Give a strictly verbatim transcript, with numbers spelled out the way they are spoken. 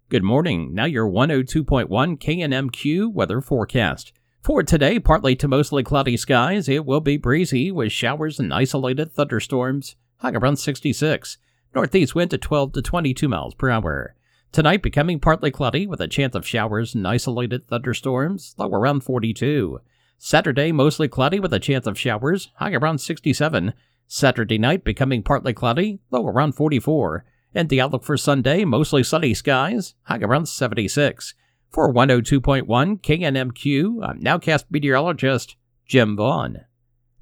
Good morning. Now your one oh two point one K N M Q weather forecast. For today, partly to mostly cloudy skies. It will be breezy with showers and isolated thunderstorms. High around sixty-six. Northeast wind to twelve to twenty-two miles per hour. Tonight becoming partly cloudy with a chance of showers and isolated thunderstorms. Low around forty-two. Saturday mostly cloudy with a chance of showers. High around sixty-seven. Saturday night becoming partly cloudy. Low around forty-four. And the outlook for Sunday, mostly sunny skies, high around seventy-six. For one oh two point one K N M Q, I'm Nowcast meteorologist Jim Vaughn.